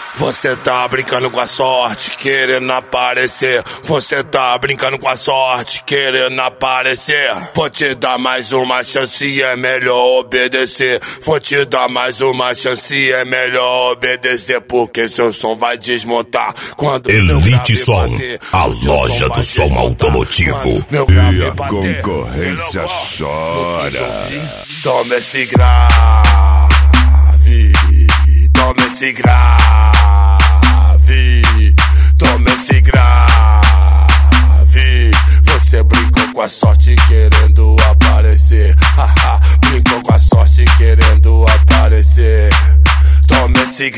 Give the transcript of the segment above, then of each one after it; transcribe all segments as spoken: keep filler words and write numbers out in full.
Você tá brincando com a sorte, querendo aparecer. Você tá brincando com a sorte, querendo aparecer. Vou te dar mais uma chance, é melhor obedecer. Vou te dar mais uma chance, é melhor obedecer. Porque seu som vai desmontar quando Elite Som, a loja do som automotivo. E a concorrência chora. Toma esse grave, toma esse grave, toma esse grave. Você brincou com a sorte querendo aparecer. Haha, brincou com a sorte querendo aparecer. Toma esse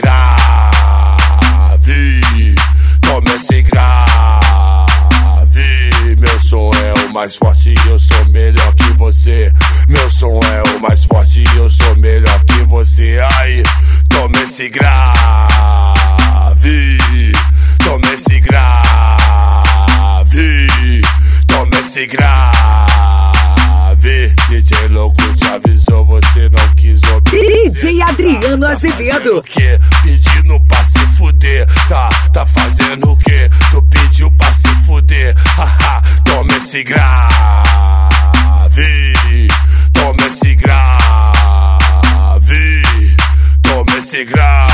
grave, toma esse grave. Meu som é o mais forte e eu sou melhor que você. Meu som é o mais forte e eu sou melhor que você. Aí, toma esse grave, toma esse grave, toma esse grave. D J louco te avisou, você não quis obedecer. D J Adriano Azevedo. O que? Pedindo pra se fuder. Tá, tá fazendo o que? Tu pediu pra se fuder. Haha, toma esse grave, toma esse grave, toma esse grave.